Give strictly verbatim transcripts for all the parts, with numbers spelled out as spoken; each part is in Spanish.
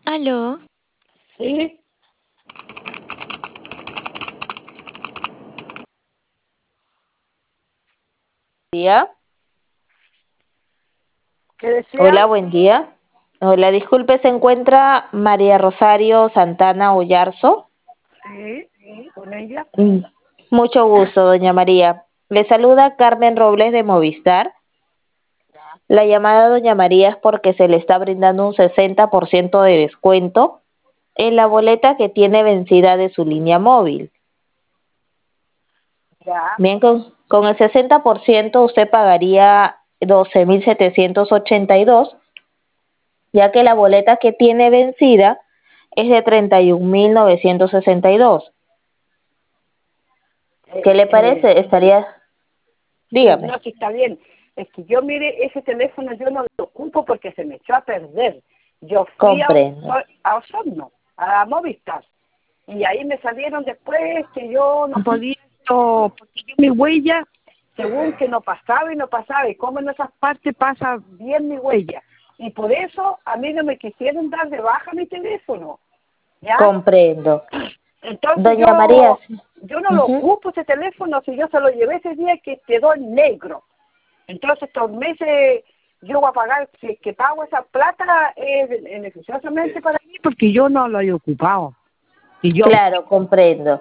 ¿Aló? Sí, Día. ¿qué decía? Hola, buen día. Hola, disculpe, ¿se encuentra María Rosario Santana Ollarzo? Sí, con ella. Mm, Mucho gusto, doña María. Le saluda Carmen Robles de Movistar. La llamada, doña María, es porque se le está brindando un sesenta por ciento de descuento en la boleta que tiene vencida de su línea móvil. Ya, Bien, con, con el sesenta por ciento usted pagaría doce mil setecientos ochenta y dos, ya que la boleta que tiene vencida es de treinta y un mil novecientos sesenta y dos. eh, ¿Qué le eh, parece? Estaría, sí, dígame. no, sí está bien. Es que yo, mire, ese teléfono yo no lo ocupo porque se me echó a perder. Yo fui a, Comprendo. a Osorno, a Movistar, y ahí me salieron después que yo no podía, esto, porque yo mi huella, según que no pasaba y no pasaba, y como en esas partes pasa bien mi huella. Y por eso a mí no me quisieron dar de baja mi teléfono, ¿ya? Comprendo. Entonces Doña María, yo sí. yo no lo Ujú. ocupo ese teléfono, si yo se lo llevé ese día que quedó en negro. Entonces estos meses yo voy a pagar, si es que pago esa plata es beneficiosamente para mí porque yo no lo he ocupado. Y yo Claro, comprendo.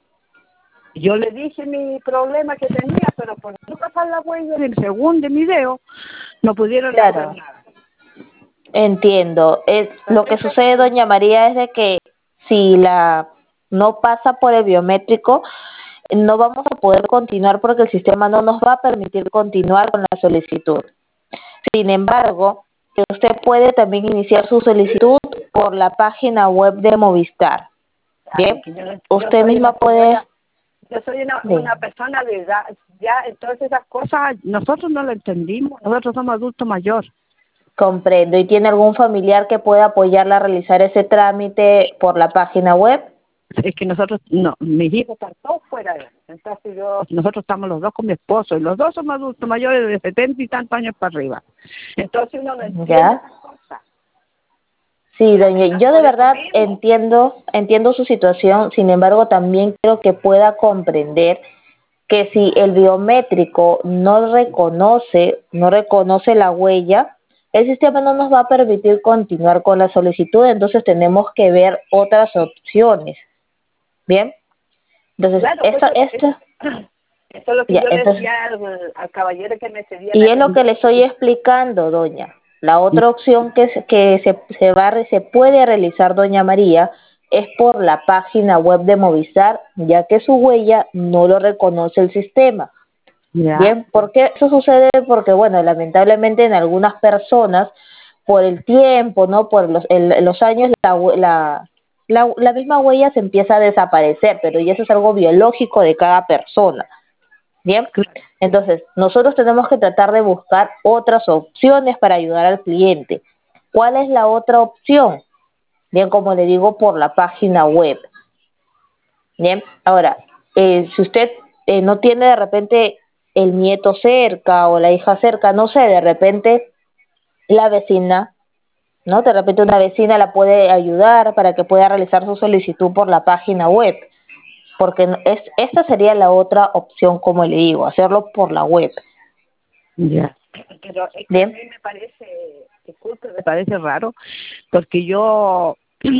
yo le dije mi problema que tenía, pero por no pasar la huella del segundo video no pudieron hacer Claro, nada. entiendo. Es, lo que Entonces, sucede, doña María, es de que si la no pasa por el biométrico, no vamos a poder continuar porque el sistema no nos va a permitir continuar con la solicitud. Sin embargo, usted puede también iniciar su solicitud por la página web de Movistar. es Bien, que yo, no- yo usted soy una misma puede, señora, yo soy una, bien, una persona de edad, ya, entonces esas cosas nosotros no lo entendimos, nosotros somos adultos mayores. comprendo. ¿Y tiene algún familiar que pueda apoyarla a realizar ese trámite por la página web? Es que nosotros, no, mis hijos están todos fuera de él. Entonces yo, nosotros estamos los dos con mi esposo, y los dos somos adultos mayores de setenta y tantos años para arriba. Entonces uno no entiende Ya. esas cosas. Sí, Ya, doña, yo de por eso verdad mismo. entiendo, entiendo su situación. Sin embargo, también quiero que pueda comprender que si el biométrico no reconoce, no reconoce la huella, el sistema no nos va a permitir continuar con la solicitud, entonces tenemos que ver otras opciones. Bien, entonces Claro, pues esto, eso, esto, eso, eso es lo que ya, yo le entonces, decía al, al caballero que me cedía y la es lo que le atención. estoy explicando, doña. La otra opción que, se- que se, se va, a re- se puede realizar, doña María, es por la página web de Movistar, ya que su huella no lo reconoce el sistema. Ya, Bien, ¿por qué eso sucede? Porque, bueno, lamentablemente en algunas personas, por el tiempo, ¿no? Por los, el- los años, la, hue- la, la, la misma huella se empieza a desaparecer, pero y eso es algo biológico de cada persona. Bien, claro. entonces nosotros tenemos que tratar de buscar otras opciones para ayudar al cliente. ¿Cuál es la otra opción? Bien, como le digo, por la página web. Bien, ahora, eh, si usted eh, no tiene de repente el nieto cerca o la hija cerca, no sé, de repente la vecina, ¿no? De repente una vecina la puede ayudar para que pueda realizar su solicitud por la página web, porque no- es, esta sería la otra opción, como le digo, hacerlo por la web. Ya. Pero es que a Bien, mí me parece, disculpe, me parece raro, porque yo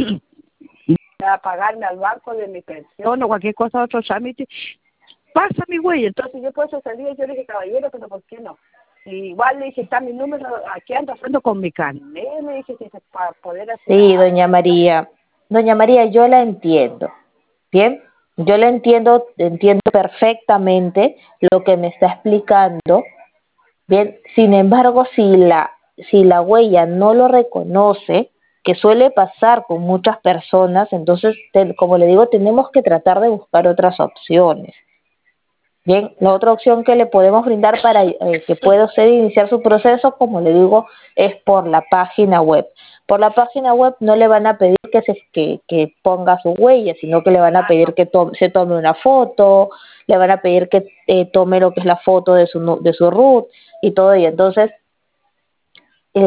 a pagarme al banco de mi pensión o cualquier cosa, otro trámite, pasa mi huella. Entonces yo por eso salí y yo le dije, caballero, pero ¿por qué no? Y igual le dije, está mi número, aquí ando haciendo con mi carnet, le dije, si es para poder hacer sí, algo. doña María. Doña María, yo la entiendo. Bien, yo la entiendo, entiendo perfectamente lo que me está explicando. Bien, sin embargo, si la, si la huella no lo reconoce, que suele pasar con muchas personas, entonces, te- como le digo, tenemos que tratar de buscar otras opciones. Bien, la otra opción que le podemos brindar para eh, que pueda usted iniciar su proceso, como le digo, es por la página web. Por la página web no le van a pedir que se que, que ponga su huella, sino que le van a Ah, pedir no. que to- se tome una foto, le van a pedir que eh, tome lo que es la foto de su nu- de su root y todo ello. Entonces, eh,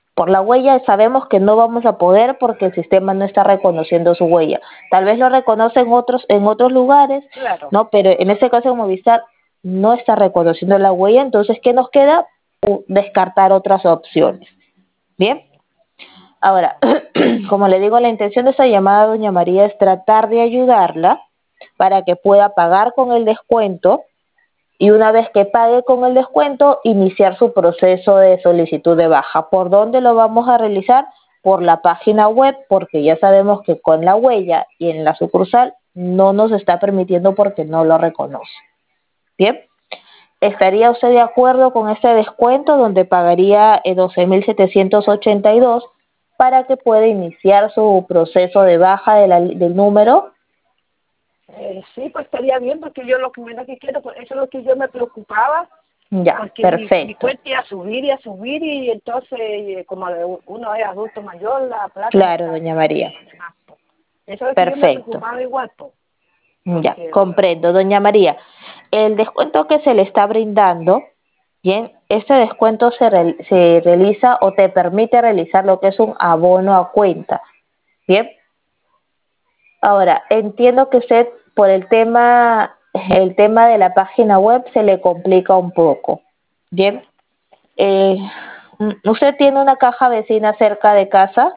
Por la huella sabemos que no vamos a poder porque el sistema no está reconociendo su huella. Tal vez lo reconoce en otros, en otros lugares, Claro. ¿no? Pero en este caso Movistar no está reconociendo la huella, entonces ¿qué nos queda? U- Descartar otras opciones. ¿Bien? Ahora, como le digo, la intención de esta llamada, doña María, es tratar de ayudarla para que pueda pagar con el descuento y una vez que pague con el descuento, iniciar su proceso de solicitud de baja. ¿Por dónde lo vamos a realizar? Por la página web, porque ya sabemos que con la huella y en la sucursal no nos está permitiendo porque no lo reconoce. Bien, ¿estaría usted de acuerdo con este descuento donde pagaría eh, doce mil setecientos ochenta y dos para que pueda iniciar su proceso de baja de la- del número? Eh, sí, pues estaría bien, porque yo lo que menos que quiero, pues eso es lo que yo me preocupaba, Ya, porque mi, mi perfecto. cuenta iba a subir y a subir, y entonces, eh, como de u- uno es adulto mayor, la plata no Claro, está doña ahí. María. Eso es lo que yo me Perfecto. preocupaba igual, pues, Ya, porque, comprendo, doña María. El descuento que se le está brindando, bien, este descuento se, real- se realiza o te permite realizar lo que es un abono a cuenta. Bien, ahora entiendo que usted por el tema, el tema de la página web se le complica un poco. Bien, eh, ¿usted tiene una caja vecina cerca de casa?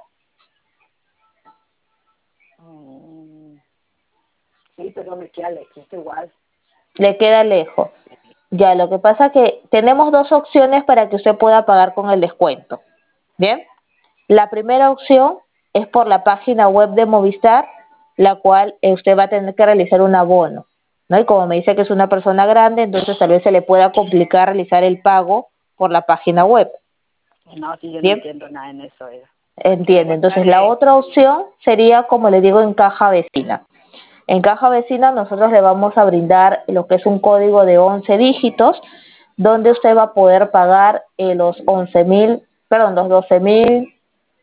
mm, sí, pero me queda lejos, igual. Le queda lejos. Ya, lo que pasa que tenemos dos opciones para que usted pueda pagar con el descuento. Bien, la primera opción es por la página web de Movistar, la cual eh, usted va a tener que realizar un abono, ¿no? Y como me dice que es una persona grande, entonces tal vez se le pueda complicar realizar el pago por la página web. No, si yo no Bien, entiendo nada en eso, eh, porque entiende. como Entonces está, la eh, otra opción sería, como le digo, en caja vecina. En caja vecina nosotros le vamos a brindar lo que es un código de once dígitos, donde usted va a poder pagar eh, los once mil, perdón, los doce mil,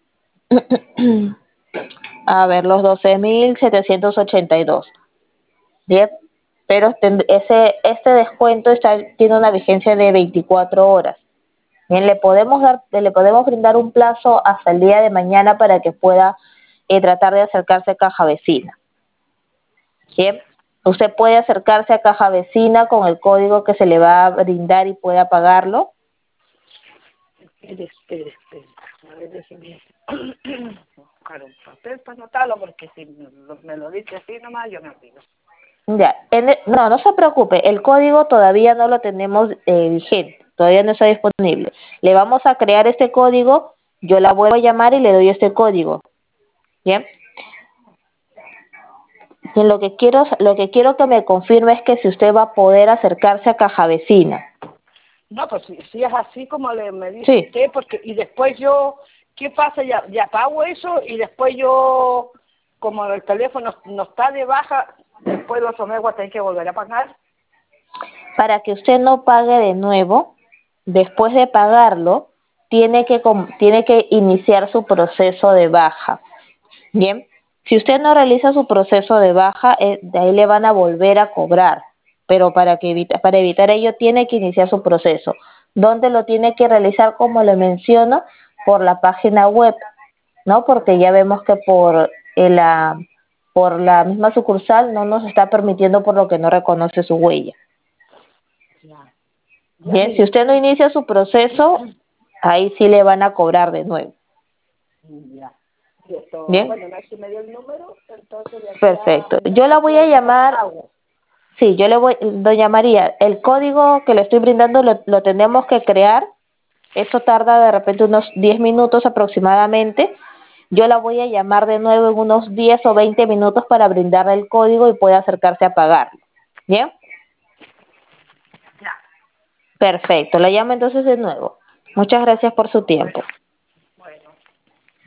a ver, los doce mil setecientos ochenta y dos. Bien, pero este, ese, este descuento está, tiene una vigencia de veinticuatro horas. Bien, le podemos dar, le podemos brindar un plazo hasta el día de mañana para que pueda eh, tratar de acercarse a caja vecina. Bien, usted puede acercarse a caja vecina con el código que se le va a brindar y pueda pagarlo. espere, espere, espere. A ver, déjeme buscar un papel para anotarlo, porque si me lo, me lo dice así nomás, yo me olvido. Ya, en el- no, no se preocupe, el código todavía no lo tenemos eh, vigente, todavía no está disponible. Le vamos a crear este código, yo la vuelvo a llamar y le doy este código. Bien, y lo que quiero, lo que quiero que me confirme es que si usted va a poder acercarse a caja vecina. No, pues si, si es así como le me dice Sí. usted, porque y después yo, ¿qué pasa? Ya, ya pago eso y después yo, como el teléfono no está de baja, después los meses voy a tener que volver a pagar. Para que usted no pague de nuevo, después de pagarlo, tiene que, com- tiene que iniciar su proceso de baja. Bien, si usted no realiza su proceso de baja, eh, de ahí le van a volver a cobrar, pero para que evita, para evitar ello tiene que iniciar su proceso. ¿Dónde lo tiene que realizar? Como le menciono, por la página web, ¿no? Porque ya vemos que por eh, la por la misma sucursal no nos está permitiendo por lo que no reconoce su huella. Ya, ya Bien, si mire, usted no inicia su proceso, ahí sí le van a cobrar de nuevo. ya. Y esto, Bien, bueno, una vez que me dio el número, entonces de aquí a perfecto. Yo la mañana voy a puedo pasar el llamar. pago. Sí, yo le voy, doña María, el código que le estoy brindando lo, lo tenemos que crear. Eso tarda de repente unos diez minutos aproximadamente. Yo la voy a llamar de nuevo en unos diez o veinte minutos para brindarle el código y pueda acercarse a pagarlo. ¿Bien? Ya, Perfecto. La llamo entonces de nuevo. Muchas gracias por su bueno. tiempo.